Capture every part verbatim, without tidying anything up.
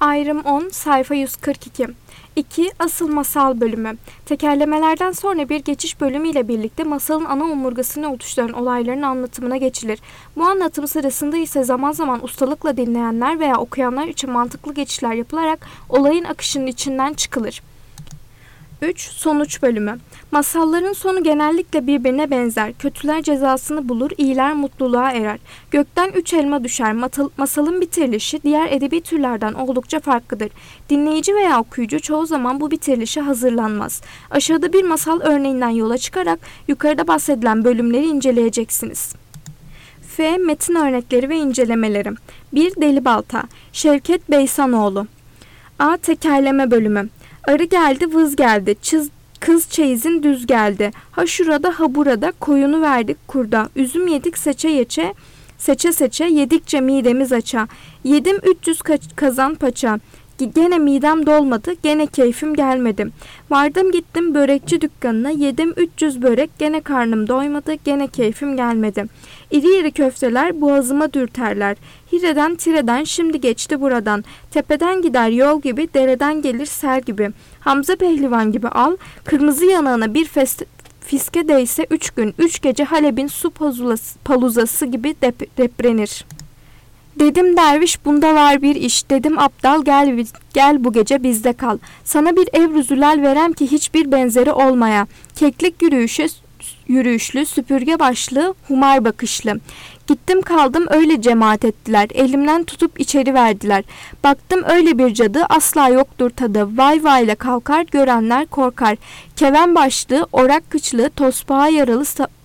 Ayrım on, sayfa yüz kırk iki. iki. Asıl masal bölümü. Tekerlemelerden sonra bir geçiş bölümü ile birlikte masalın ana omurgasını oluşturan olayların anlatımına geçilir. Bu anlatım sırasında ise zaman zaman ustalıkla dinleyenler veya okuyanlar için mantıklı geçişler yapılarak olayın akışının içinden çıkılır. üç. Sonuç bölümü. Masalların sonu genellikle birbirine benzer. Kötüler cezasını bulur, iyiler mutluluğa erer. Gökten üç elma düşer. Masalın bitirilişi diğer edebi türlerden oldukça farklıdır. Dinleyici veya okuyucu çoğu zaman bu bitirilişe hazırlanmaz. Aşağıda bir masal örneğinden yola çıkarak yukarıda bahsedilen bölümleri inceleyeceksiniz. F. Metin örnekleri ve incelemeleri. bir. Deli Balta. Şevket Beysanoğlu. A. Tekerleme bölümü. Arı geldi, vız geldi, çız, kız çeyizin düz geldi. Ha şurada, ha burada, koyunu verdik kurda. Üzüm yedik seçe yeçe, seçe seçe, yedikçe midemiz aça. Yedim üç yüz kazan paça. Gene midem dolmadı, gene keyfim gelmedi. Vardım gittim börekçi dükkanına, yedim üç yüz börek, gene karnım doymadı, gene keyfim gelmedi. İri iri köfteler boğazıma dürterler. Hireden tireden şimdi geçti buradan. Tepeden gider yol gibi, dereden gelir sel gibi. Hamza pehlivan gibi al, kırmızı yanağına bir fest fiske değse üç gün, üç gece Halep'in su paluzası, paluzası gibi dep deprenir. Dedim derviş bunda var bir iş, dedim aptal gel gel bu gece bizde kal. Sana bir ev rüzülal verem ki hiçbir benzeri olmaya. Keklik yürüyüşü, yürüyüşlü, süpürge başlı, humar bakışlı. Gittim kaldım öyle cemaat ettiler, elimden tutup içeri verdiler. Baktım öyle bir cadı asla yoktur tadı, vay vayla kalkar görenler korkar. Keven başlı, orak kıçlı, tospağa yaralı,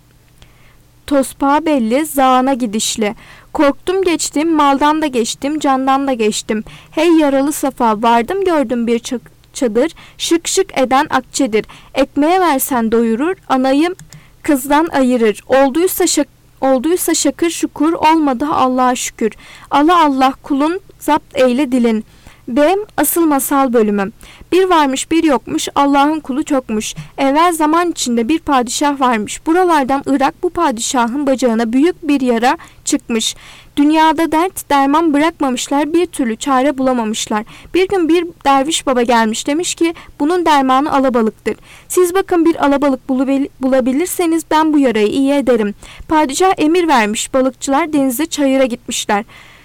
tospağa belli, zağına gidişli. Korktum geçtim, maldan da geçtim, candan da geçtim. Hey yaralı safa, vardım gördüm bir çadır, şık şık eden akçedir. Ekmeğe versen doyurur, anayı kızdan ayırır. Olduysa şak olduysa şakır şukur, olmadı Allah'a şükür. Allah Allah kulun, zapt eyle dilin. B. Asıl masal bölümü. Bir varmış bir yokmuş, Allah'ın kulu çokmuş. Evvel zaman içinde bir padişah varmış. Buralardan Irak bu padişahın bacağına büyük bir yara çıkmış. Dünyada dert derman bırakmamışlar, bir türlü çare bulamamışlar. Bir gün bir derviş baba gelmiş, demiş ki bunun dermanı alabalıktır. Siz bakın bir alabalık bulabilirseniz ben bu yarayı iyi ederim. Padişah emir vermiş, balıkçılar denize çayıra gitmişler.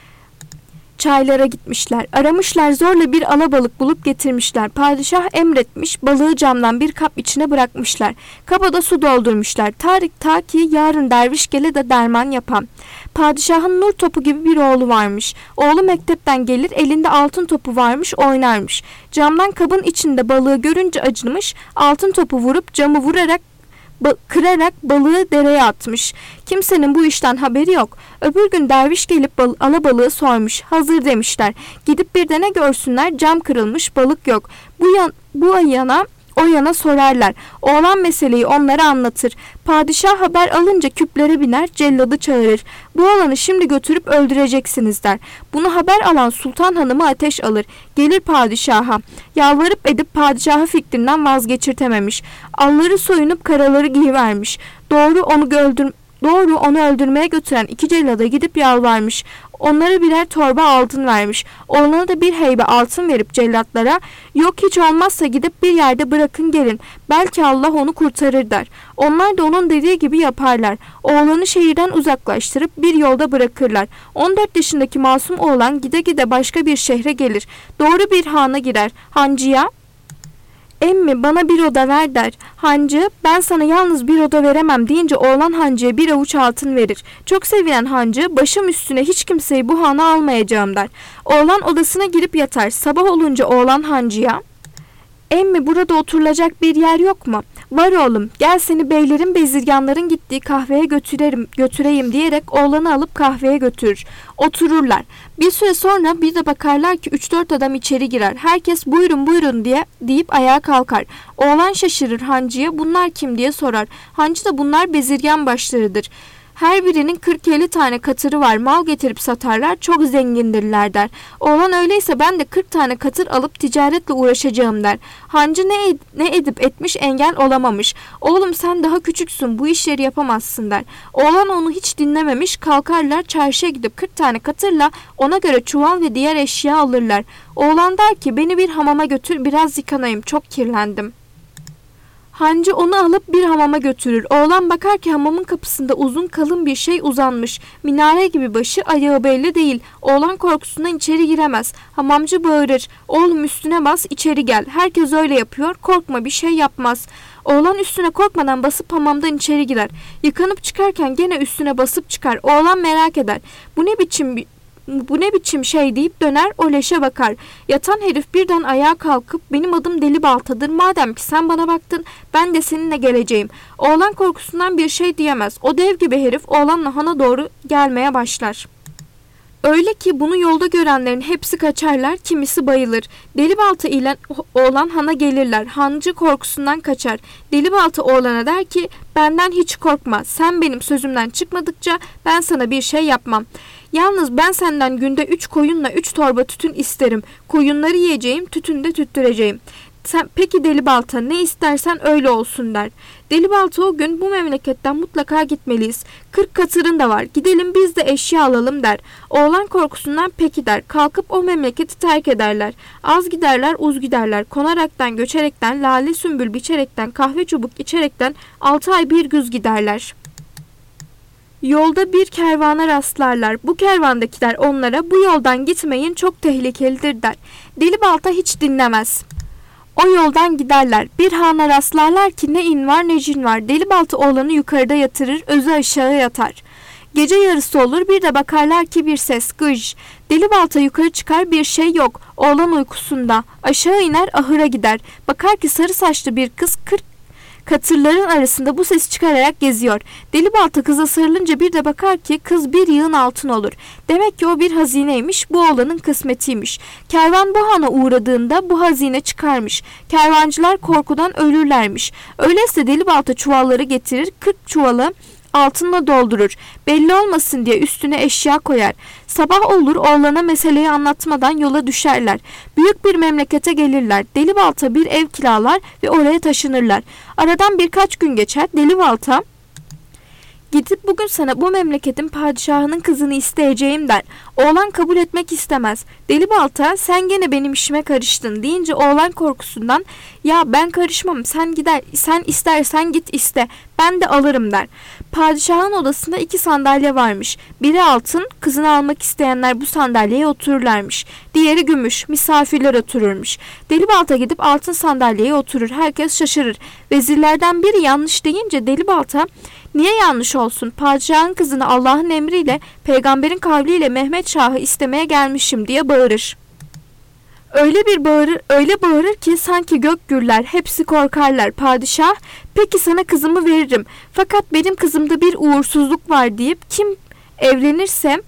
Çaylara gitmişler. Aramışlar zorla bir alabalık bulup getirmişler. Padişah emretmiş, balığı camdan bir kap içine bırakmışlar. Kaba da su doldurmuşlar. Tarık ta ki yarın derviş gele de derman yapan. Padişahın nur topu gibi bir oğlu varmış. Oğlu mektepten gelir, elinde altın topu varmış, oynarmış. Camdan kabın içinde balığı görünce acımış, altın topu vurup camı vurarak Ba kırarak balığı dereye atmış. Kimsenin bu işten haberi yok. Öbür gün derviş gelip bal alabalığı sormuş. Hazır demişler. Gidip bir de ne görsünler, cam kırılmış, balık yok. Bu, yan bu yana o yana sorarlar. Oğlan meseleyi onlara anlatır. Padişah haber alınca küplere biner, celladı çağırır. Bu oğlanı şimdi götürüp öldüreceksiniz der. Bunu haber alan sultan hanımı ateş alır. Gelir padişaha. Yalvarıp edip padişahı fikrinden vazgeçirtememiş. Alları soyunup karaları giyivermiş. Doğru onu öldür Doğru onu öldürmeye götüren iki cellada gidip yalvarmış. Onlara birer torba altın vermiş. Oğlana da bir heybe altın verip cellatlara, yok hiç olmazsa gidip bir yerde bırakın gelin, belki Allah onu kurtarır der. Onlar da onun dediği gibi yaparlar. Oğlanı şehirden uzaklaştırıp bir yolda bırakırlar. on dört yaşındaki masum oğlan gide gide başka bir şehre gelir. Doğru bir hana girer. Hancıya, emmi bana bir oda ver der. Hancı ben sana yalnız bir oda veremem deyince oğlan hancıya bir avuç altın verir. Çok sevilen hancı başım üstüne hiç kimseyi bu hana almayacağım der. Oğlan odasına girip yatar. Sabah olunca oğlan hancıya, emmi burada oturulacak bir yer yok mu? Var oğlum, gel seni beylerin bezirganların gittiği kahveye götürerim, götüreyim diyerek oğlanı alıp kahveye götürür. Otururlar. Bir süre sonra bir de bakarlar ki üç dört adam içeri girer. Herkes buyurun buyurun diye deyip ayağa kalkar. Oğlan şaşırır hancıya, bunlar kim diye sorar. Hancı da bunlar bezirgan başlarıdır. Her birinin kırk elli tane katırı var. Mal getirip satarlar. Çok zengindirler der. Oğlan öyleyse ben de kırk tane katır alıp ticaretle uğraşacağım der. Hancı ne, ed- ne edip etmiş engel olamamış. Oğlum sen daha küçüksün, bu işleri yapamazsın der. Oğlan onu hiç dinlememiş. Kalkarlar çarşıya gidip kırk tane katırla ona göre çuval ve diğer eşya alırlar. Oğlan der ki beni bir hamama götür, biraz yıkanayım, çok kirlendim. Hancı onu alıp bir hamama götürür. Oğlan bakar ki hamamın kapısında uzun kalın bir şey uzanmış. Minare gibi başı, ayağı belli değil. Oğlan korkusundan içeri giremez. Hamamcı bağırır. Oğlum üstüne bas, içeri gel. Herkes öyle yapıyor. Korkma, bir şey yapmaz. Oğlan üstüne korkmadan basıp hamamdan içeri girer. Yıkanıp çıkarken gene üstüne basıp çıkar. Oğlan merak eder. Bu ne biçim bir Bu ne biçim şey deyip döner o leşe bakar. Yatan herif birden ayağa kalkıp benim adım Deli Balta'dır. Madem ki sen bana baktın ben de seninle geleceğim. Oğlan korkusundan bir şey diyemez. O dev gibi herif oğlanla hana doğru gelmeye başlar. Öyle ki bunu yolda görenlerin hepsi kaçarlar, kimisi bayılır. Deli Balta ile oğlan hana gelirler. Hancı korkusundan kaçar. Deli Balta oğlana der ki benden hiç korkma. Sen benim sözümden çıkmadıkça ben sana bir şey yapmam. Yalnız ben senden günde üç koyunla üç torba tütün isterim. Koyunları yiyeceğim, tütün de tüttüreceğim. Sen, peki Deli Balta ne istersen öyle olsun der. Deli Balta o gün bu memleketten mutlaka gitmeliyiz. Kırk katırın da var. Gidelim biz de eşya alalım der. Oğlan korkusundan peki der. Kalkıp o memleketi terk ederler. Az giderler uz giderler. Konaraktan göçerekten, lale sümbül biçerekten, kahve çubuk içerekten altı ay bir güz giderler. Yolda bir kervana rastlarlar. Bu kervandakiler onlara bu yoldan gitmeyin çok tehlikelidir der. Deli Balta hiç dinlemez. O yoldan giderler. Bir hana rastlarlar ki ne in var ne cin var. Deli Balta oğlanı yukarıda yatırır, özü aşağı yatar. Gece yarısı olur, bir de bakarlar ki bir ses gıj. Deli Balta yukarı çıkar, bir şey yok. Oğlan uykusunda. Aşağı iner, ahıra gider. Bakar ki sarı saçlı bir kız kırk katırların arasında bu ses çıkararak geziyor. Deli Balta kıza sarılınca bir de bakar ki kız bir yığın altın olur. Demek ki o bir hazineymiş, bu oğlanın kısmetiymiş. Kervan bu hana uğradığında bu hazine çıkarmış. Kervancılar korkudan ölürlermiş. Öyleyse Deli Balta çuvalları getirir, kırk çuvalı altınla doldurur. Belli olmasın diye üstüne eşya koyar. Sabah olur oğlana meseleyi anlatmadan yola düşerler. Büyük bir memlekete gelirler. Deli Balta bir ev kiralar ve oraya taşınırlar. Aradan birkaç gün geçer. Deli Balta gidip bugün sana bu memleketin padişahının kızını isteyeceğim der. Oğlan kabul etmek istemez. Deli Balta sen gene benim işime karıştın deyince oğlan korkusundan ya ben karışmam sen gider sen istersen git iste ben de alırım der. Padişahın odasında iki sandalye varmış. Biri altın, kızını almak isteyenler bu sandalyeye otururlarmış. Diğeri gümüş, misafirler otururmuş. Deli Balta gidip altın sandalyeye oturur. Herkes şaşırır. Vezirlerden biri yanlış deyince Deli Balta niye yanlış olsun? Padişahın kızını Allah'ın emriyle, peygamberin kavliyle Mehmet Şah'ı istemeye gelmişim diye bağırır. Öyle bir bağırır, öyle bağırır ki sanki gök gürler, hepsi korkarlar. Padişah, peki sana kızımı veririm. Fakat benim kızımda bir uğursuzluk var deyip kim evlenirse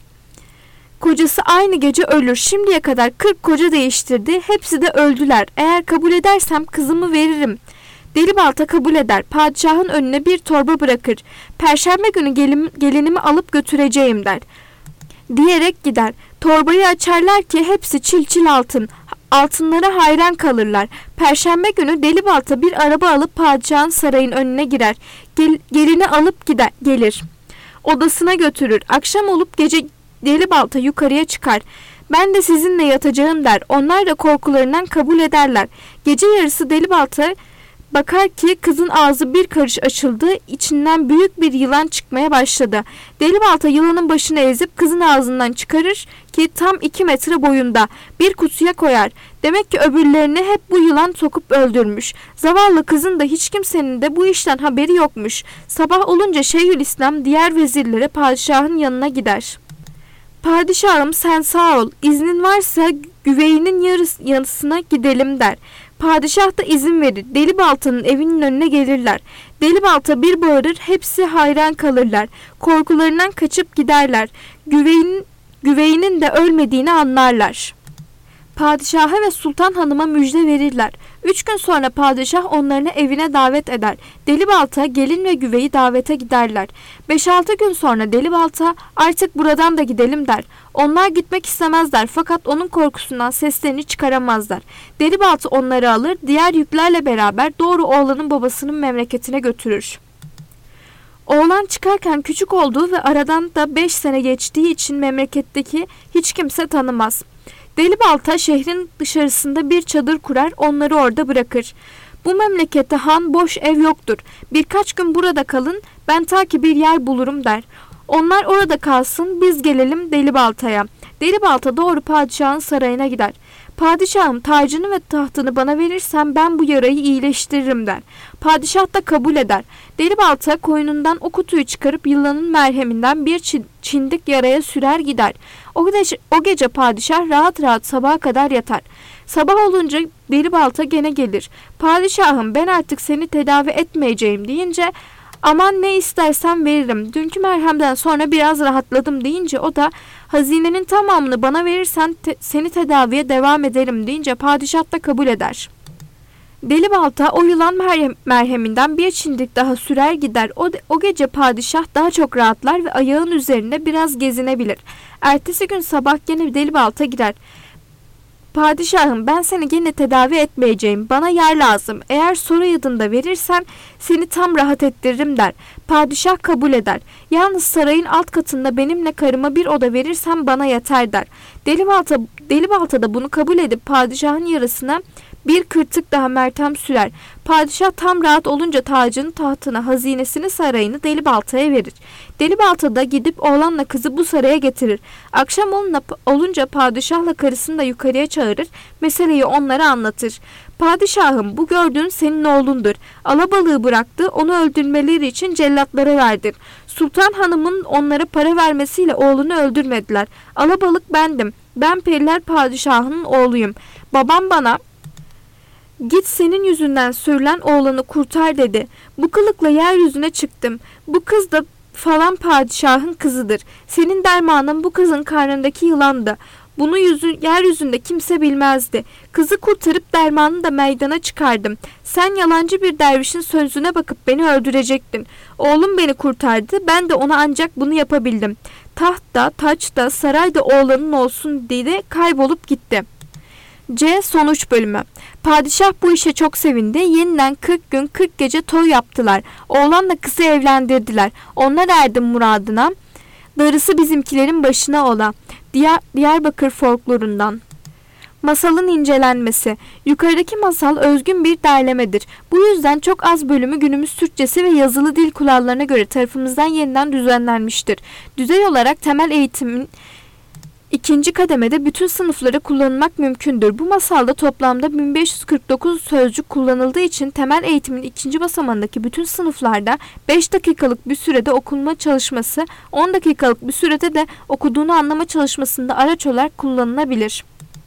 kocası aynı gece ölür. Şimdiye kadar kırk koca değiştirdi, hepsi de öldüler. Eğer kabul edersem kızımı veririm. Deli Balta kabul eder. Padişahın önüne bir torba bırakır. Perşembe günü gelin, gelinimi alıp götüreceğim der. Diyerek gider. Torbayı açarlar ki hepsi çil çil altın. Altınlara hayran kalırlar. Perşembe günü Deli Balta bir araba alıp padişahın sarayın önüne girer. Gel, gelini alıp gider, gelir. Odasına götürür. Akşam olup gece Deli Balta yukarıya çıkar. Ben de sizinle yatacağım der. Onlar da korkularından kabul ederler. Gece yarısı Deli Balta bakar ki kızın ağzı bir karış açıldı, içinden büyük bir yılan çıkmaya başladı. Deli Balta yılanın başını ezip kızın ağzından çıkarır ki tam iki metre boyunda bir kutuya koyar. Demek ki öbürlerini hep bu yılan sokup öldürmüş. Zavallı kızın da hiç kimsenin de bu işten haberi yokmuş. Sabah olunca Şeyhülislam diğer vezirlere padişahın yanına gider. Padişahım sen sağ ol, iznin varsa güveyinin yarıs yanısına gidelim der. Padişah da izin verir. Deli Balta'nın evinin önüne gelirler. Deli Balta bir bağırır, hepsi hayran kalırlar. Korkularından kaçıp giderler. Güveyin, güveyinin de ölmediğini anlarlar. Padişaha ve Sultan Hanım'a müjde verirler. Üç gün sonra padişah onlarını evine davet eder. Delibalta, gelin ve güveyi davete giderler. Beş altı gün sonra Delibalta artık buradan da gidelim der. Onlar gitmek istemezler fakat onun korkusundan seslerini çıkaramazlar. Delibalta onları alır, diğer yüklerle beraber doğru oğlanın babasının memleketine götürür. Oğlan çıkarken küçük olduğu ve aradan da beş sene geçtiği için memleketteki hiç kimse tanımaz. Delibalta şehrin dışarısında bir çadır kurar, onları orada bırakır. Bu memlekette han boş ev yoktur. Birkaç gün burada kalın, ben ta ki bir yer bulurum der. Onlar orada kalsın, biz gelelim Delibalta'ya. Delibalta doğru padişahın sarayına gider. Padişahım, tacını ve tahtını bana verirsen ben bu yarayı iyileştiririm der. Padişah da kabul eder. Delibalta koynundan o kutuyu çıkarıp yılanın merheminden bir çindik yaraya sürer gider. O gece, o gece padişah rahat rahat sabaha kadar yatar. Sabah olunca Delibalta gene gelir. Padişahım, ben artık seni tedavi etmeyeceğim deyince aman ne istersen veririm. Dünkü merhemden sonra biraz rahatladım deyince o da hazinenin tamamını bana verirsen te- seni tedaviye devam ederim deyince padişah da kabul eder. Delibalta o yılan merhem- merheminden bir çindik daha sürer gider. O, de- o gece padişah daha çok rahatlar ve ayağın üzerinde biraz gezinebilir. Ertesi gün sabah gene Delibalta girer. Padişahım, ben seni gene tedavi etmeyeceğim. Bana yer lazım. Eğer soru yadında verirsen seni tam rahat ettiririm der. Padişah kabul eder. Yalnız sarayın alt katında benimle karıma bir oda verirsen bana yeter der. Delibalta, Delibalta da bunu kabul edip padişahın yarısına bir kırtık daha mertem sürer. Padişah tam rahat olunca tacını, tahtını, hazinesini, sarayını Delibalta'ya verir. Delibalta da gidip oğlanla kızı bu saraya getirir. Akşam olunca padişahla karısını da yukarıya çağırır, meseleyi onlara anlatır. Padişahım, bu gördüğün senin oğlundur. Alabalığı bıraktı, onu öldürmeleri için cellatlara verdir. Sultan hanımın onlara para vermesiyle oğlunu öldürmediler. Alabalık bendim. Ben Periler Padişahı'nın oğluyum. Babam bana git senin yüzünden sürülen oğlanı kurtar dedi. Bu kılıkla yeryüzüne çıktım. Bu kız da falan padişahın kızıdır. Senin dermanın bu kızın karnındaki yılandı. Bunu yüzü, yeryüzünde kimse bilmezdi. Kızı kurtarıp dermanı da meydana çıkardım. Sen yalancı bir dervişin sözüne bakıp beni öldürecektin. Oğlum beni kurtardı. Ben de ona ancak bunu yapabildim. Taht da, taç da, saray da oğlanın olsun diye kaybolup gitti. C. Sonuç bölümü. Padişah bu işe çok sevindi. Yeniden kırk gün kırk gece toy yaptılar. Oğlanla kızı evlendirdiler. Onlar erdi muradına. Darısı bizimkilerin başına ola. Diyar, Diyarbakır folklorundan. Masalın incelenmesi. Yukarıdaki masal özgün bir derlemedir. Bu yüzden çok az bölümü günümüz Türkçesi ve yazılı dil kurallarına göre tarafımızdan yeniden düzenlenmiştir. Düzey olarak temel eğitimin İkinci kademede bütün sınıflara kullanılmak mümkündür. Bu masalda toplamda bin beş yüz kırk dokuz sözcük kullanıldığı için temel eğitimin ikinci basamağındaki bütün sınıflarda beş dakikalık bir sürede okunma çalışması, on dakikalık bir sürede de okuduğunu anlama çalışmasında araç olarak kullanılabilir.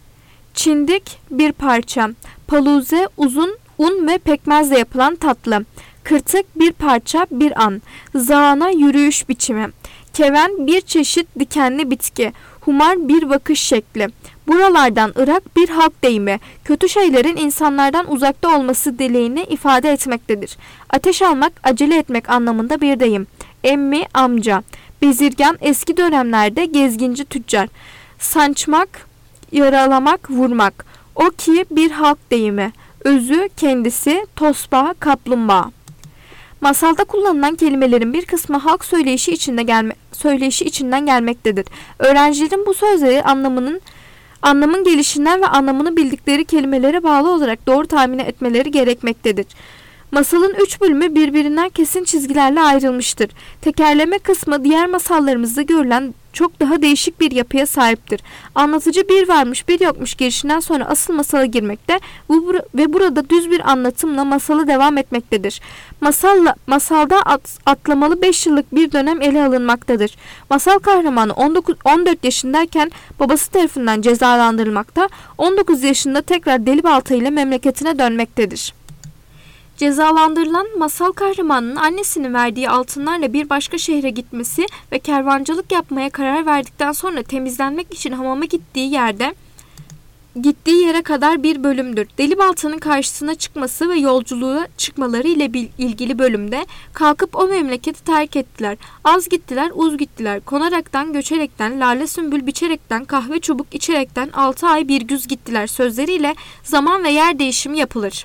Çindik bir parça. Paluze uzun un ve pekmezle yapılan tatlı. Kırtık bir parça bir an. Zağana yürüyüş biçimi. Keven bir çeşit dikenli bitki. Humar bir bakış şekli. Buralardan Irak bir halk deyimi. Kötü şeylerin insanlardan uzakta olması dileğini ifade etmektedir. Ateş almak, acele etmek anlamında bir deyim. Emmi, amca. Bezirgan eski dönemlerde gezginci tüccar. Sançmak, yaralamak, vurmak. O ki bir halk deyimi. Özü, kendisi, tosbağa, kaplumbağa. Masalda kullanılan kelimelerin bir kısmı halk söyleyişi içinde gelme, söyleyişi içinden gelmektedir. Öğrencilerin bu sözleri anlamının anlamın gelişinden ve anlamını bildikleri kelimelere bağlı olarak doğru tahmin etmeleri gerekmektedir. Masalın üç bölümü birbirinden kesin çizgilerle ayrılmıştır. Tekerleme kısmı diğer masallarımızda görülen çok daha değişik bir yapıya sahiptir. Anlatıcı bir varmış bir yokmuş girişinden sonra asıl masala girmekte ve burada düz bir anlatımla masalı devam etmektedir. Masalla, masalda at, atlamalı beş yıllık bir dönem ele alınmaktadır. Masal kahramanı on dokuz on dört yaşındayken babası tarafından cezalandırılmakta, on dokuz yaşında tekrar Delibalta ile memleketine dönmektedir. Cezalandırılan masal kahramanının annesinin verdiği altınlarla bir başka şehre gitmesi ve kervancılık yapmaya karar verdikten sonra temizlenmek için hamama gittiği yerde gittiği yere kadar bir bölümdür. Deli Balta'nın karşısına çıkması ve yolculuğa çıkmaları ile ilgili bölümde kalkıp o memleketi terk ettiler. Az gittiler, uz gittiler. Konaraktan, göçerekten, lale sümbül biçerekten, kahve çubuk içerekten altı ay bir güz gittiler sözleriyle zaman ve yer değişimi yapılır.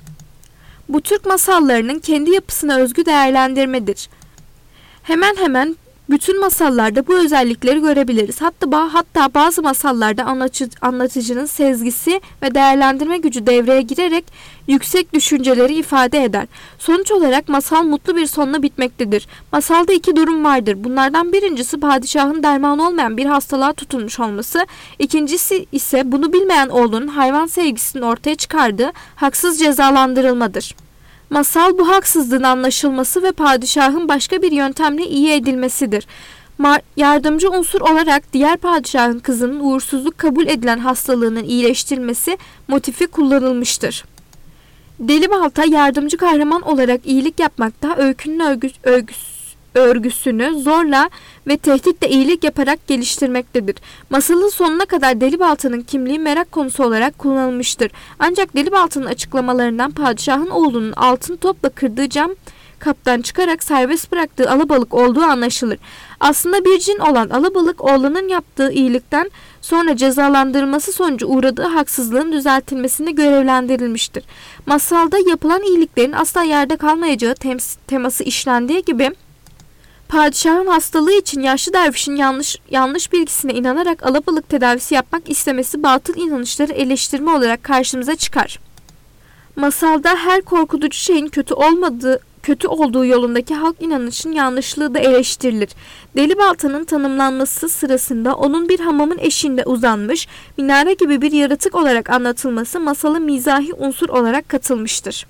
Bu Türk masallarının kendi yapısına özgü değerlendirmedir. Hemen hemen bütün masallarda bu özellikleri görebiliriz. Hatta, hatta bazı masallarda anlatıcı, anlatıcının sezgisi ve değerlendirme gücü devreye girerek yüksek düşünceleri ifade eder. Sonuç olarak masal mutlu bir sonla bitmektedir. Masalda iki durum vardır. Bunlardan birincisi padişahın dermanı olmayan bir hastalığa tutulmuş olması. İkincisi ise bunu bilmeyen oğlunun hayvan sevgisini ortaya çıkardığı haksız cezalandırılmadır. Masal bu haksızlığın anlaşılması ve padişahın başka bir yöntemle iyi edilmesidir. Ma- yardımcı unsur olarak diğer padişahın kızının uğursuzluk kabul edilen hastalığının iyileştirilmesi motifi kullanılmıştır. Deli Balta yardımcı kahraman olarak iyilik yapmakta, öykünün örgü- örgüsü örgüsünü zorla ve tehditle iyilik yaparak geliştirmektedir. Masalın sonuna kadar Deli Balta'nın kimliği merak konusu olarak kullanılmıştır. Ancak Deli Balta'nın açıklamalarından padişahın oğlunun altın topla kırdığı cam kaptan çıkarak serbest bıraktığı alabalık olduğu anlaşılır. Aslında bir cin olan alabalık oğlanın yaptığı iyilikten sonra cezalandırılması sonucu uğradığı haksızlığın düzeltilmesine görevlendirilmiştir. Masalda yapılan iyiliklerin asla yerde kalmayacağı tem- teması işlendiği gibi padişahın hastalığı için yaşlı dervişin yanlış yanlış bilgisine inanarak alabalık tedavisi yapmak istemesi batıl inanışları eleştirme olarak karşımıza çıkar. Masalda her korkutucu şeyin kötü olmadığı, kötü olduğu yolundaki halk inanışın yanlışlığı da eleştirilir. Deli Balta'nın tanımlanması sırasında onun bir hamamın eşiğinde uzanmış, minare gibi bir yaratık olarak anlatılması masala mizahi unsur olarak katılmıştır.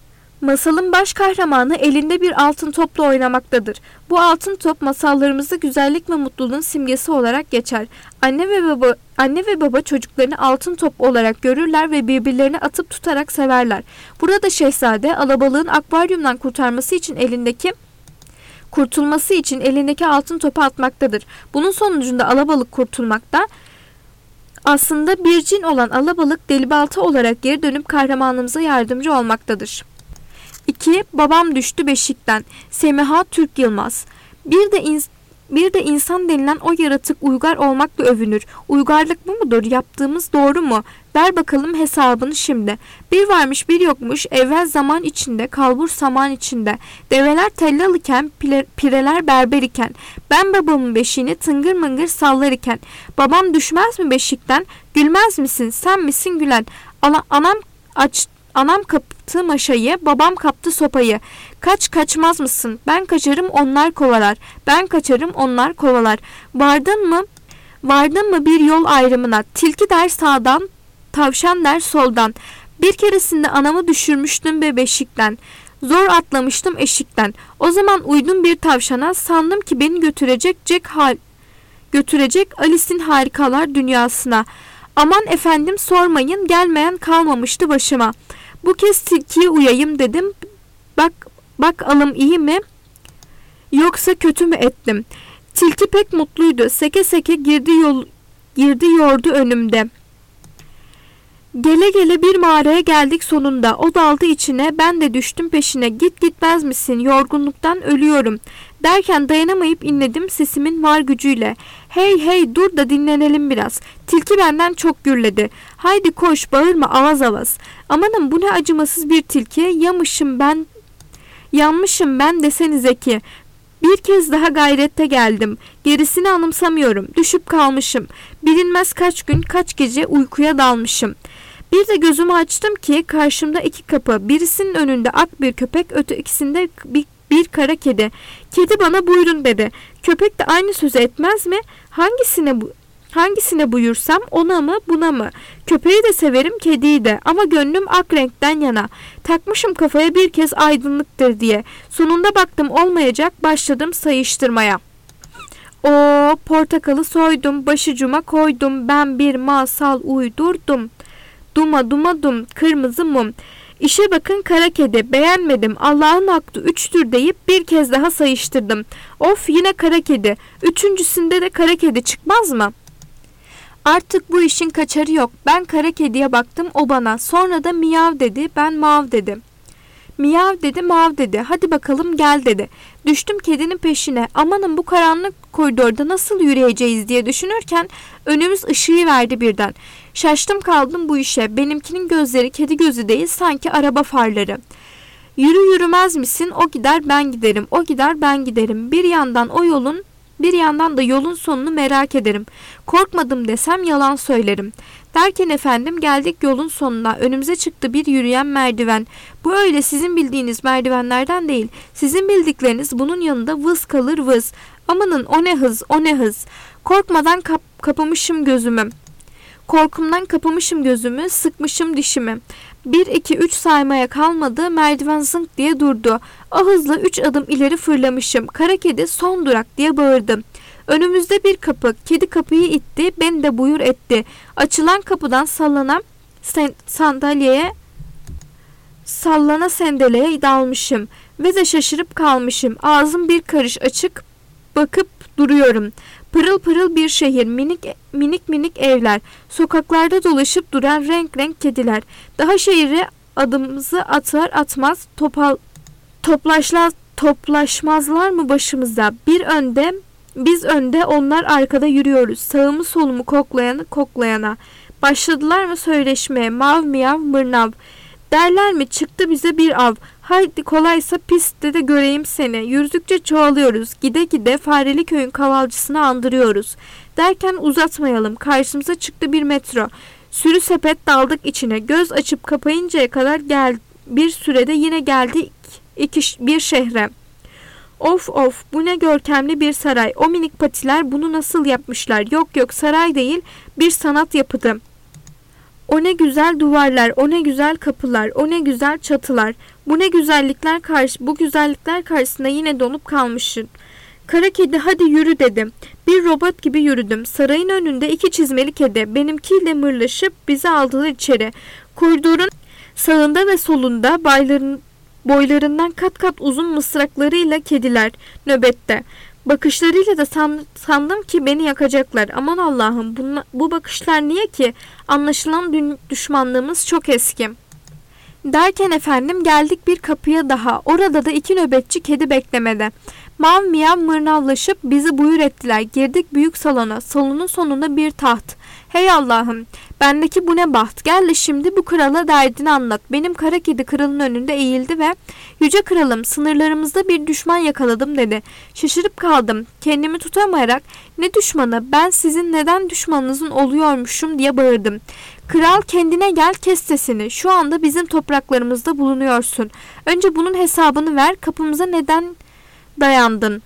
Masalın baş kahramanı elinde bir altın topla oynamaktadır. Bu altın top masallarımızda güzellik ve mutluluğun simgesi olarak geçer. Anne ve baba anne ve baba çocuklarını altın top olarak görürler ve birbirlerine atıp tutarak severler. Burada şehzade alabalığın akvaryumdan kurtarması için elindeki kurtulması için elindeki altın topu atmaktadır. Bunun sonucunda alabalık kurtulmakta. Aslında bir cin olan alabalık Deli Balta olarak geri dönüp kahramanımıza yardımcı olmaktadır. iki. Babam düştü beşikten. Semiha Türk Yılmaz. Bir de ins- bir de insan denilen o yaratık uygar olmakla övünür. Uygarlık bu mudur? Yaptığımız doğru mu? Ver bakalım hesabını şimdi. Bir varmış bir yokmuş evvel zaman içinde, kalbur saman içinde. Develer tellal iken, pire- pireler berber iken. Ben babamın beşiğini tıngır mıngır sallar iken. Babam düşmez mi beşikten? Gülmez misin? Sen misin gülen? Ana- anam aç Anam kaptı maşayı, babam kaptı sopayı. Kaç kaçmaz mısın? Ben kaçarım onlar kovalar. Ben kaçarım onlar kovalar. Vardın mı? Vardın mı bir yol ayrımına? Tilki der sağdan, tavşan der soldan. Bir keresinde anamı düşürmüştüm be beşikten. Zor atlamıştım eşikten. O zaman uydum bir tavşana. Sandım ki beni götürecek Jack hal götürecek Alice'in harikalar dünyasına. Aman efendim sormayın, gelmeyen kalmamıştı başıma. Bu kez tilkiye uyayım dedim. Bak bak alım iyi mi? Yoksa kötü mü ettim? Tilki pek mutluydu. Seke seke girdi yol girdi yordu önümde. Gele gele bir mağaraya geldik sonunda. O daldı içine, ben de düştüm peşine. Git gitmez misin? Yorgunluktan ölüyorum. Derken dayanamayıp inledim sesimin var gücüyle. Hey hey dur da dinlenelim biraz. Tilki benden çok gürledi. Haydi koş bağırma avaz avaz. Amanım bu ne acımasız bir tilki. Yamışım ben, yanmışım ben desenize ki. Bir kez daha gayrette geldim. Gerisini anımsamıyorum. Düşüp kalmışım. Bilinmez kaç gün kaç gece uykuya dalmışım. Bir de gözümü açtım ki karşımda iki kapı. Birisinin önünde ak bir köpek, ötekisinde bir, bir kara kedi. Kedi bana buyurun dedi. Köpek de aynı sözü etmez mi? Hangisine bu? Hangisine buyursam ona mı buna mı? Köpeği de severim kediyi de ama gönlüm ak renkten yana. Takmışım kafaya bir kez aydınlıktır diye. Sonunda baktım olmayacak başladım sayıştırmaya. O portakalı soydum başucuma koydum ben bir masal uydurdum. Duma duma dum kırmızı mum. İşe bakın kara kedi beğenmedim Allah'ın hakkı üçtür deyip bir kez daha sayıştırdım. Of yine kara kedi. Üçüncüsünde de kara kedi çıkmaz mı? Artık bu işin kaçarı yok. Ben kara kediye baktım, o bana. Sonra da miyav dedi, ben mav dedim. Miyav dedi, mav dedi. Hadi bakalım gel dedi. Düştüm kedinin peşine. Amanın bu karanlık koridorda nasıl yürüyeceğiz diye düşünürken önümüz ışığı verdi birden. Şaştım kaldım bu işe. Benimkinin gözleri kedi gözü değil, sanki araba farları. Yürü yürümez misin? O gider ben giderim. O gider ben giderim. Bir yandan o yolun, bir yandan da yolun sonunu merak ederim. Korkmadım desem yalan söylerim. Derken efendim geldik yolun sonuna. Önümüze çıktı bir yürüyen merdiven. Bu öyle sizin bildiğiniz merdivenlerden değil. Sizin bildikleriniz bunun yanında vız kalır vız. Amanın o ne hız, o ne hız. Korkmadan kap- kapamışım gözümü. Korkumdan kapamışım gözümü, sıkmışım dişimi. Bir, iki, üç saymaya kalmadı, merdiven zınk diye durdu. O hızla üç adım ileri fırlamışım. Kara kedi son durak diye bağırdım. Önümüzde bir kapı, kedi kapıyı itti, beni de buyur etti. Açılan kapıdan sallana sen- sandalyeye, sallana sendeleye dalmışım. Ve de şaşırıp kalmışım. Ağzım bir karış açık, bakıp duruyorum. Pırıl pırıl bir şehir, minik minik minik evler, sokaklarda dolaşıp duran renk renk kediler. Daha şehire adımımızı atar atmaz topal, toplaşlar, toplaşmazlar mı başımıza? Bir önde, biz önde, onlar arkada yürüyoruz. Sağımı solumu koklayanı koklayana. Başladılar mı söyleşmeye? Mav miyav mırnav. Derler mi çıktı bize bir av. Haydi kolaysa pistte de göreyim seni. Yürüdükçe çoğalıyoruz. Gide gide Fareli köyün kavalcısını andırıyoruz. Derken uzatmayalım. Karşımıza çıktı bir metro. Sürü sepet daldık içine. Göz açıp kapayıncaya kadar gel bir sürede yine geldik iki, bir şehre. Of of, bu ne görkemli bir saray. O minik patiler bunu nasıl yapmışlar? Yok yok, saray değil, bir sanat yapıtı. O ne güzel duvarlar, o ne güzel kapılar, o ne güzel çatılar. Bu ne güzellikler karşı, bu güzellikler karşısında yine donup kalmışım. Kara kedi hadi yürü dedim. Bir robot gibi yürüdüm. Sarayın önünde iki çizmeli kedi benimkiyle mırlaşıp bizi aldılar içeri. Koridorun sağında ve solunda bayların, boylarından kat kat uzun mısraklarıyla kediler nöbette. Bakışlarıyla da san, sandım ki beni yakacaklar. Aman Allah'ım, bunla, bu bakışlar niye ki? Anlaşılan dün, düşmanlığımız çok eski. Derken efendim geldik bir kapıya daha. Orada da iki nöbetçi kedi beklemede. Mav miyav mırnavlaşıp bizi buyur ettiler. Girdik büyük salona. Salonun sonunda bir taht. Hey Allah'ım, bendeki bu ne baht. Gel de şimdi bu krala derdini anlat. Benim kara kedi kralın önünde eğildi ve yüce kralım, sınırlarımızda bir düşman yakaladım dedi. Şaşırıp kaldım. Kendimi tutamayarak ne düşmanı, ben sizin neden düşmanınızın oluyormuşum diye bağırdım. Kral kendine gel, kes sesini. Şu anda bizim topraklarımızda bulunuyorsun. Önce bunun hesabını ver. Kapımıza neden dayandın?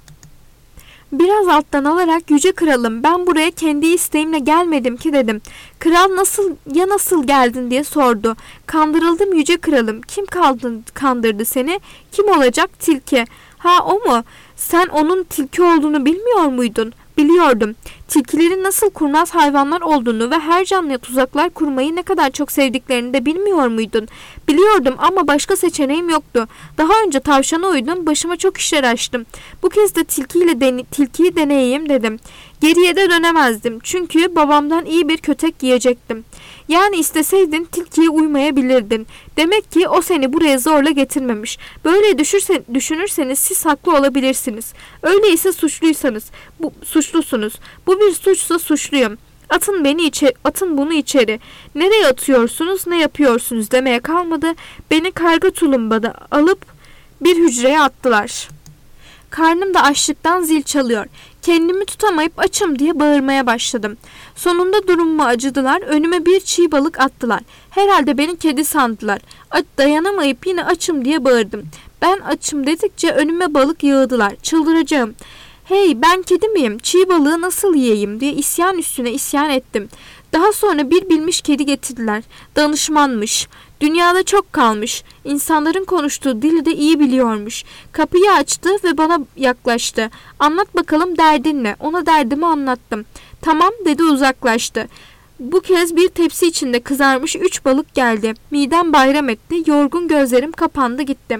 Biraz alttan alarak yüce kralım, ben buraya kendi isteğimle gelmedim ki dedim. Kral nasıl ya nasıl geldin diye sordu. Kandırıldım yüce kralım. Kim kaldın, kandırdı seni? Kim olacak? Tilki. Ha o mu? Sen onun tilki olduğunu bilmiyor muydun? Biliyordum. Tilkilerin nasıl kurnaz hayvanlar olduğunu ve her canlıya tuzaklar kurmayı ne kadar çok sevdiklerini de bilmiyor muydun? Biliyordum ama başka seçeneğim yoktu. Daha önce tavşana uydum, başıma çok işler açtım. Bu kez de tilkiyle dene- tilkiyi deneyeyim dedim. Geriye de dönemezdim çünkü babamdan iyi bir kötek yiyecektim. Yani isteseydin tilkiye uymayabilirdin. Demek ki o seni buraya zorla getirmemiş. Böyle düşürse, düşünürseniz siz haklı olabilirsiniz. Öyleyse suçluysanız, bu suçlusunuz. Bu bir suçsa suçluyum. Atın beni içeri, atın bunu içeri. Nereye atıyorsunuz, ne yapıyorsunuz demeye kalmadı. Beni karga tulumbada alıp bir hücreye attılar. Karnım da açlıktan zil çalıyor. Kendimi tutamayıp açım diye bağırmaya başladım. Sonunda durumuma acıdılar. Önüme bir çiğ balık attılar. Herhalde beni kedi sandılar. Dayanamayıp yine açım diye bağırdım. Ben açım dedikçe önüme balık yağdılar. Çıldıracağım. Hey, ben kedi miyim? Çiğ balığı nasıl yiyeyim diye isyan üstüne isyan ettim. Daha sonra bir bilmiş kedi getirdiler. Danışmanmış. Dünyada çok kalmış. İnsanların konuştuğu dili de iyi biliyormuş. Kapıyı açtı ve bana yaklaştı. Anlat bakalım derdin ne? Ona derdimi anlattım. Tamam dedi, uzaklaştı. Bu kez bir tepsi içinde kızarmış üç balık geldi. Midem bayram etti. Yorgun gözlerim kapandı gitti.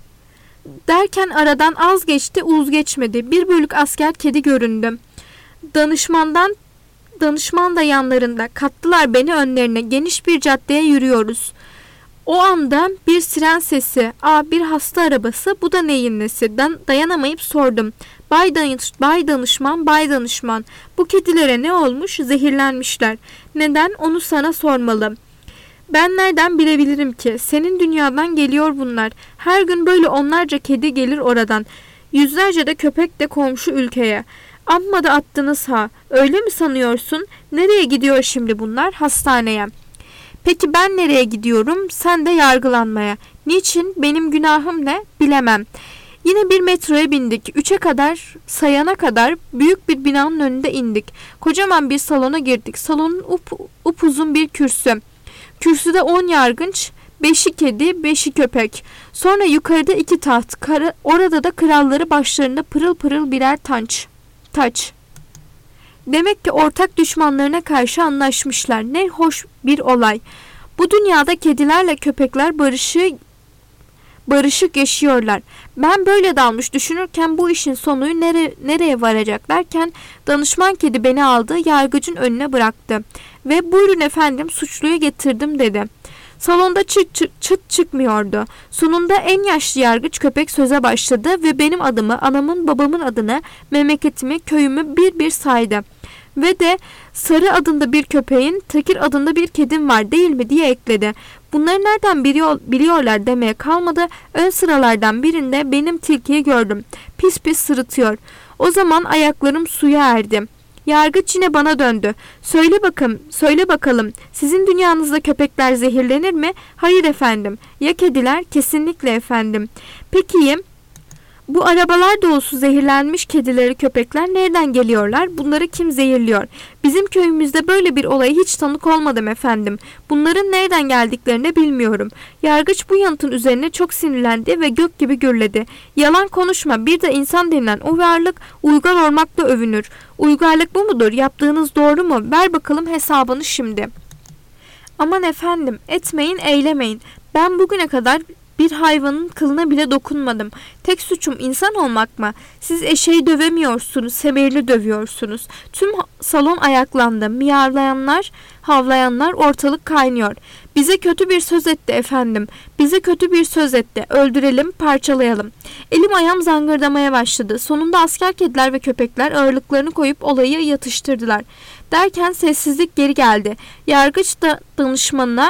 Derken aradan az geçti, uz geçmedi. Bir bölük asker kedi göründü. Danışmandan danışman da yanlarında. Kattılar beni önlerine. Geniş bir caddeye yürüyoruz. O anda bir siren sesi, ''Aa, bir hasta arabası, bu da neyin nesi?'' Dan dayanamayıp sordum. Bay, danış, bay danışman, bay danışman, bu kedilere ne olmuş? Zehirlenmişler. Neden? Onu sana sormalı. Ben nereden bilebilirim ki? Senin dünyadan geliyor bunlar. Her gün böyle onlarca kedi gelir oradan. Yüzlerce de köpek de komşu ülkeye. Amma da attınız ha. Öyle mi sanıyorsun? Nereye gidiyor şimdi bunlar? Hastaneye. Peki ben nereye gidiyorum? Sen de yargılanmaya. Niçin? Benim günahım ne? Bilemem. Yine bir metroya bindik. Üçe kadar sayana kadar büyük bir binanın önünde indik. Kocaman bir salona girdik. Salonun up, upuzun bir kürsü. Kürsüde on yargıç, beşi kedi, beşi köpek. Sonra yukarıda iki taht. Kara, orada da kralları başlarında pırıl pırıl birer taç. Taç. Demek ki ortak düşmanlarına karşı anlaşmışlar. Ne hoş bir olay. Bu dünyada kedilerle köpekler barışı, barışık yaşıyorlar. Ben böyle dalmış düşünürken bu işin sonu nere, nereye varacak derken danışman kedi beni aldı, yargıcın önüne bıraktı. Ve buyurun efendim, suçluyu getirdim dedi. Salonda çıt, çıt, çıt çıkmıyordu. Sonunda en yaşlı yargıç köpek söze başladı ve benim adımı, anamın babamın adını, memleketimi, köyümü bir bir saydı. Ve de Sarı adında bir köpeğin, Tekir adında bir kedim var değil mi diye ekledi. Bunları nereden biliyor, biliyorlar demeye kalmadı. Ön sıralardan birinde benim tilkiyi gördüm. Pis pis sırıtıyor. O zaman ayaklarım suya erdi. Yargıç yine bana döndü. Söyle bakalım, söyle bakalım. Sizin dünyanızda köpekler zehirlenir mi? Hayır efendim. Ya kediler? Kesinlikle efendim. Peki bu arabalar dolusu zehirlenmiş kedileri, köpekler nereden geliyorlar? Bunları kim zehirliyor? Bizim köyümüzde böyle bir olaya hiç tanık olmadım efendim. Bunların nereden geldiklerini bilmiyorum. Yargıç bu yanıtın üzerine çok sinirlendi ve gök gibi gürledi. Yalan konuşma. Bir de insan denilen o varlık uygar olmakla övünür. Uygarlık bu mudur? Yaptığınız doğru mu? Ver bakalım hesabını şimdi. Aman efendim, etmeyin, eylemeyin. Ben bugüne kadar bir hayvanın kılına bile dokunmadım. Tek suçum insan olmak mı? Siz eşeği dövemiyorsunuz, semerini dövüyorsunuz. Tüm salon ayaklandı. Miyavlayanlar, havlayanlar, ortalık kaynıyor. Bize kötü bir söz etti efendim. Bize kötü bir söz etti. Öldürelim, parçalayalım. Elim ayağım zangırdamaya başladı. Sonunda asker kediler ve köpekler ağırlıklarını koyup olayı yatıştırdılar. Derken sessizlik geri geldi. Yargıç da danışmanına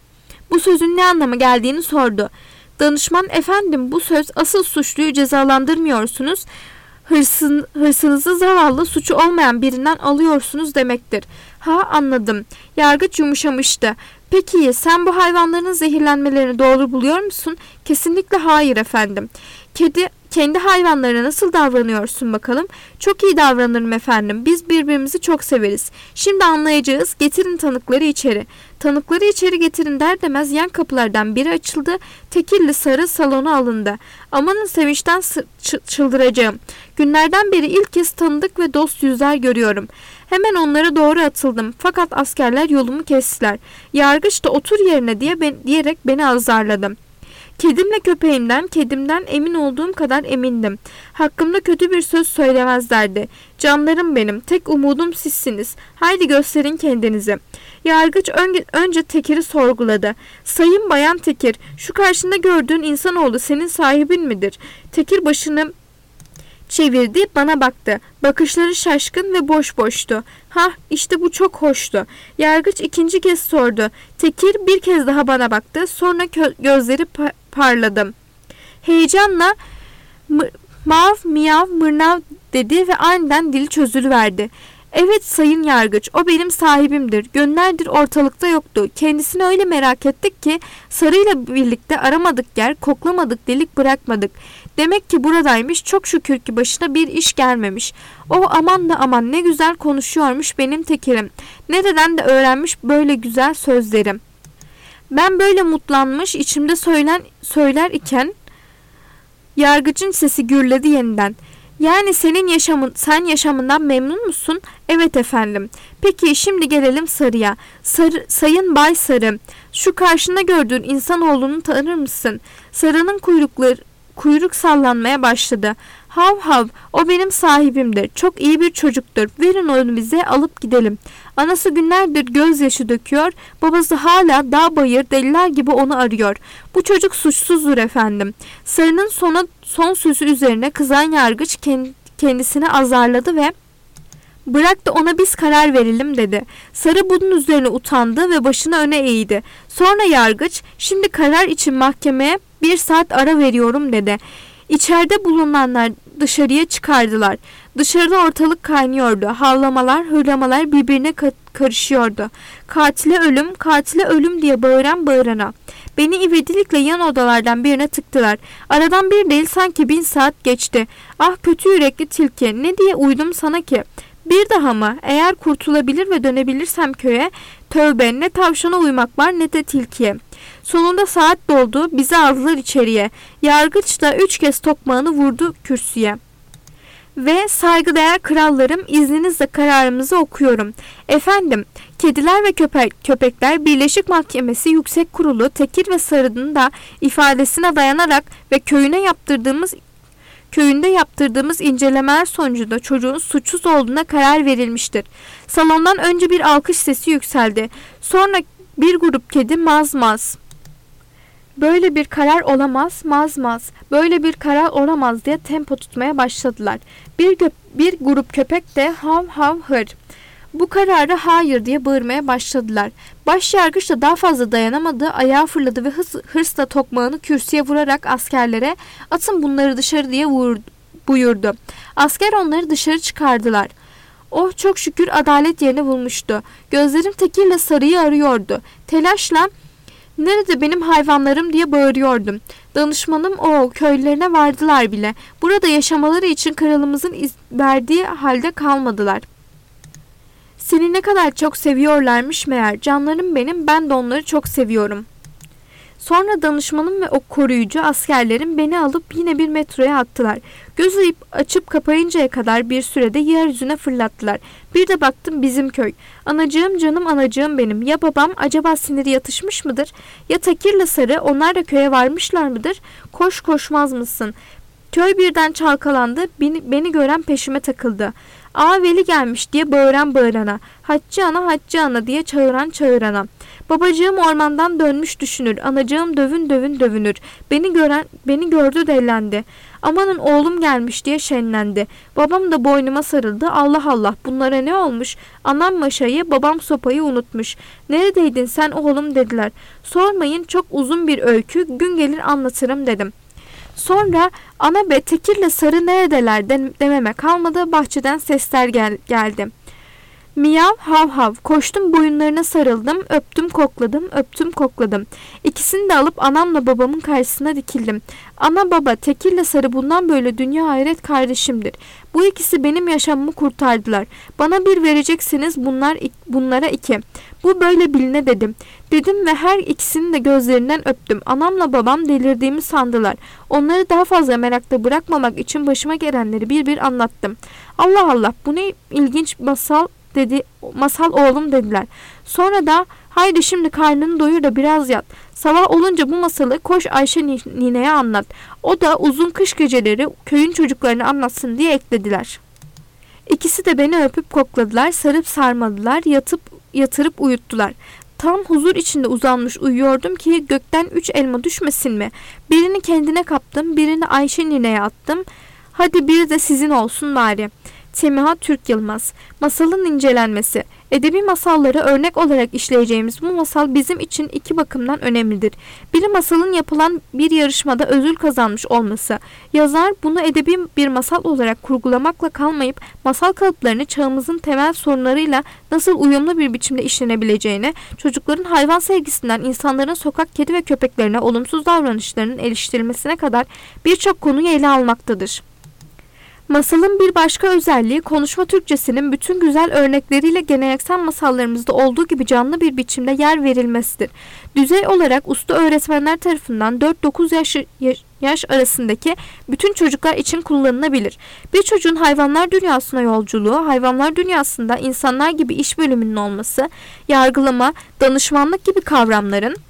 bu sözün ne anlama geldiğini sordu. Danışman, efendim bu söz asıl suçluyu cezalandırmıyorsunuz, hırsın, hırsınızı zavallı suçu olmayan birinden alıyorsunuz demektir. Ha, anladım. Yargıç yumuşamıştı. Peki sen bu hayvanların zehirlenmelerini doğru buluyor musun? Kesinlikle hayır efendim. Kedi kendi hayvanlarına nasıl davranıyorsun bakalım? Çok iyi davranırım efendim. Biz birbirimizi çok severiz. Şimdi anlayacağız. Getirin tanıkları içeri. Tanıkları içeri getirin der demez yan kapılardan biri açıldı. Tekirli Sarı salona alındı. Amanın sevinçten çıldıracağım. Günlerden beri ilk kez tanıdık ve dost yüzler görüyorum. Hemen onlara doğru atıldım. Fakat askerler yolumu kestiler. Yargıç da otur yerine diye ben, diyerek beni azarladı. Kedimle köpeğimden, kedimden emin olduğum kadar emindim. Hakkımda kötü bir söz söylemezlerdi. Canlarım benim, tek umudum sizsiniz. Haydi gösterin kendinizi. Yargıç önce, önce Tekir'i sorguladı. Sayın Bayan Tekir, şu karşında gördüğün insanoğlu senin sahibin midir? Tekir başını çevirdi, bana baktı. Bakışları şaşkın ve boş boştu. Ha, işte bu çok hoştu. Yargıç ikinci kez sordu. Tekir bir kez daha bana baktı. Sonra gözleri pa- parladı. Heyecanla mav miyav mırnav dedi ve aniden dili çözülüverdi. Evet sayın yargıç, o benim sahibimdir. Günlerdir ortalıkta yoktu. Kendisini öyle merak ettik ki Sarı'yla birlikte aramadık yer, koklamadık delik bırakmadık. Demek ki buradaymış, çok şükür ki başına bir iş gelmemiş. O aman da aman ne güzel konuşuyormuş benim Tekir'im. Nereden de öğrenmiş böyle güzel sözlerim. Ben böyle mutlanmış içimde söylen, söyler iken yargıcın sesi gürledi yeniden. Yani senin yaşamın, sen yaşamından memnun musun? Evet efendim. Peki şimdi gelelim Sarı'ya. Sarı, Sayın Bay Sarı, şu karşında gördüğün insanoğlunu tanır mısın? Sarı'nın kuyrukları, kuyruk sallanmaya başladı. Hav hav, o benim sahibimdir. Çok iyi bir çocuktur. Verin onu bize, alıp gidelim. Anası günlerdir gözyaşı döküyor. Babası hala dağ bayır deliler gibi onu arıyor. Bu çocuk suçsuzdur efendim. Sarının sona, son sözü üzerine kızan yargıç kendisini azarladı ve bırak da ona biz karar verelim dedi. Sarı bunun üzerine utandı ve başını öne eğdi. Sonra yargıç, şimdi karar için mahkemeye bir saat ara veriyorum dedi. İçeride bulunanlar dışarıya çıkardılar. Dışarıda ortalık kaynıyordu. Havlamalar, hırlamalar birbirine karışıyordu. Katile ölüm, katile ölüm diye bağıran bağırana. Beni ivedilikle yan odalardan birine tıktılar. Aradan bir değil sanki bin saat geçti. Ah kötü yürekli tilki, ne diye uydum sana ki? Bir daha mı? Eğer kurtulabilir ve dönebilirsem köye, tövbe, ne tavşana uymak var ne de tilkiye. Sonunda saat doldu, bizi aldılar içeriye. Yargıç da üç kez tokmağını vurdu kürsüye. Ve saygıdeğer krallarım, izninizle kararımızı okuyorum. Efendim, Kediler ve köpek, Köpekler Birleşik Mahkemesi Yüksek Kurulu Tekir ve Sarı'nın da ifadesine dayanarak ve köyüne yaptırdığımız Köyünde yaptırdığımız incelemeler sonucunda çocuğun suçsuz olduğuna karar verilmiştir. Salondan önce bir alkış sesi yükseldi. Sonra bir grup kedi maz maz. Böyle bir karar olamaz, maz maz. Böyle bir karar olamaz diye tempo tutmaya başladılar. Bir, gö- bir grup köpek de hav hav hır. Bu kararı hayır diye bağırmaya başladılar. Başyargıç da daha fazla dayanamadı, ayağa fırladı ve hız, hırsla tokmağını kürsüye vurarak askerlere atın bunları dışarı diye vurdu, buyurdu. Asker onları dışarı çıkardılar. Oh çok şükür adalet yerini bulmuştu. Gözlerim Tekir'le Sarı'yı arıyordu. Telaşla nerede benim hayvanlarım diye bağırıyordum. Danışmanım o, köylerine vardılar bile. Burada yaşamaları için kralımızın verdiği halde kalmadılar. Seni ne kadar çok seviyorlarmış meğer. Canlarım benim, ben de onları çok seviyorum. Sonra danışmanım ve o koruyucu askerlerim beni alıp yine bir metroya attılar. Göz ayıp açıp kapayıncaya kadar bir sürede yeryüzüne fırlattılar. Bir de baktım bizim köy. Anacığım canım anacığım benim. Ya babam acaba siniri yatışmış mıdır? Ya Tekir'le Sarı onlar da köye varmışlar mıdır? Koş koşmaz mısın? Köy birden çalkalandı. Beni, beni gören peşime takıldı. Aa Veli gelmiş diye bağıran bağırana. Haccı ana haccı ana diye çağıran çağırana. Babacığım ormandan dönmüş düşünür. Anacığım dövün dövün dövünür. Beni gören beni gördü dellendi. Amanın oğlum gelmiş diye şenlendi. Babam da boynuma sarıldı. Allah Allah bunlara ne olmuş? Anam maşayı, babam sopayı unutmuş. Neredeydin sen oğlum dediler. Sormayın çok uzun bir öykü. Gün gelir anlatırım dedim. Sonra ana be Tekir'le Sarı neredeler dememe kalmadı, bahçeden sesler gel geldi. Miyav hav hav koştum boyunlarına sarıldım, öptüm kokladım, öptüm kokladım. İkisini de alıp anamla babamın karşısına dikildim. Ana baba Tekir'le Sarı bundan böyle dünya hayret kardeşimdir. Bu ikisi benim yaşamımı kurtardılar. Bana bir vereceksiniz bunlar bunlara iki. Bu böyle biline dedim. Dedim ve her ikisini de gözlerinden öptüm. Anamla babam delirdiğimi sandılar. Onları daha fazla merakta bırakmamak için başıma gelenleri bir bir anlattım. Allah Allah bu ne ilginç masal dedi. Masal oğlum dediler. Sonra da haydi şimdi karnını doyur da biraz yat. Sabah olunca bu masalı koş Ayşe nineye anlat. O da uzun kış geceleri köyün çocuklarını anlatsın diye eklediler. İkisi de beni öpüp kokladılar, sarıp sarmadılar, yatıp yatırıp uyuttular. Tam huzur içinde uzanmış uyuyordum ki gökten üç elma düşmesin mi? Birini kendine kaptım, birini Ayşe nineye attım. Hadi biri de sizin olsun bari. Semiha Türk Yılmaz. Masalın incelenmesi. Edebi masalları örnek olarak işleyeceğimiz bu masal bizim için iki bakımdan önemlidir. Biri masalın yapılan bir yarışmada ödül kazanmış olması. Yazar bunu edebi bir masal olarak kurgulamakla kalmayıp masal kalıplarını çağımızın temel sorunlarıyla nasıl uyumlu bir biçimde işlenebileceğini, çocukların hayvan sevgisinden insanların sokak kedi ve köpeklerine olumsuz davranışlarının eleştirilmesine kadar birçok konuyu ele almaktadır. Masalın bir başka özelliği konuşma Türkçesinin bütün güzel örnekleriyle geleneksel masallarımızda olduğu gibi canlı bir biçimde yer verilmesidir. Düzey olarak usta öğretmenler tarafından dört dokuz yaş, yaş arasındaki bütün çocuklar için kullanılabilir. Bir çocuğun hayvanlar dünyasına yolculuğu, hayvanlar dünyasında insanlar gibi iş bölümünün olması, yargılama, danışmanlık gibi kavramların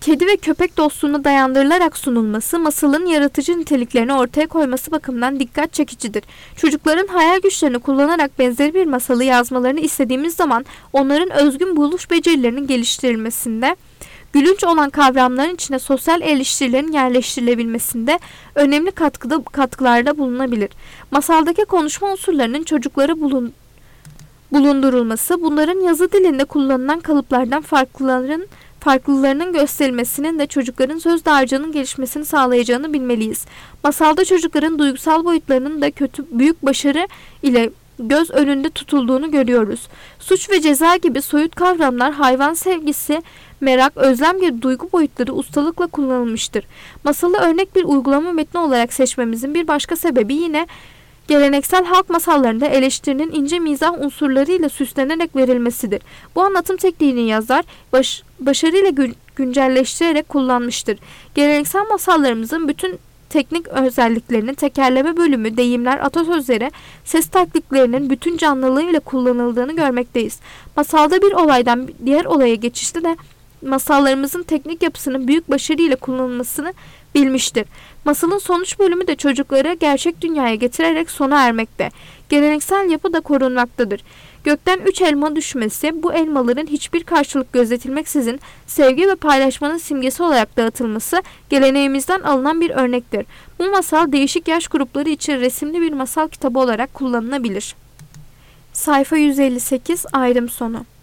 kedi ve köpek dostluğuna dayandırılarak sunulması, masalın yaratıcı niteliklerini ortaya koyması bakımından dikkat çekicidir. Çocukların hayal güçlerini kullanarak benzeri bir masalı yazmalarını istediğimiz zaman onların özgün buluş becerilerinin geliştirilmesinde, gülünç olan kavramların içine sosyal eleştirilerin yerleştirilebilmesinde önemli katkıda, katkılarda bulunabilir. Masaldaki konuşma unsurlarının çocuklara bulun, bulundurulması, bunların yazı dilinde kullanılan kalıplardan farklıların farklılarının gösterilmesinin de çocukların söz dağarcığının gelişmesini sağlayacağını bilmeliyiz. Masalda çocukların duygusal boyutlarının da kötü büyük başarı ile göz önünde tutulduğunu görüyoruz. Suç ve ceza gibi soyut kavramlar, hayvan sevgisi, merak, özlem gibi duygu boyutları ustalıkla kullanılmıştır. Masalı örnek bir uygulama metni olarak seçmemizin bir başka sebebi yine geleneksel halk masallarında eleştirinin ince mizah unsurlarıyla süslenerek verilmesidir. Bu anlatım tekniğini yazar baş, başarıyla gün, güncelleştirerek kullanmıştır. Geleneksel masallarımızın bütün teknik özelliklerinin tekerleme bölümü, deyimler, atasözleri, ses taklitlerinin bütün canlılığıyla kullanıldığını görmekteyiz. Masalda bir olaydan diğer olaya geçişte de masallarımızın teknik yapısının büyük başarıyla kullanılmasını bilmiştir. Masalın sonuç bölümü de çocukları gerçek dünyaya getirerek sona ermekte. Geleneksel yapı da korunmaktadır. Gökten üç elma düşmesi, bu elmaların hiçbir karşılık gözetilmeksizin sevgi ve paylaşmanın simgesi olarak dağıtılması geleneğimizden alınan bir örnektir. Bu masal değişik yaş grupları için resimli bir masal kitabı olarak kullanılabilir. Sayfa yüz elli sekiz, ayrım sonu.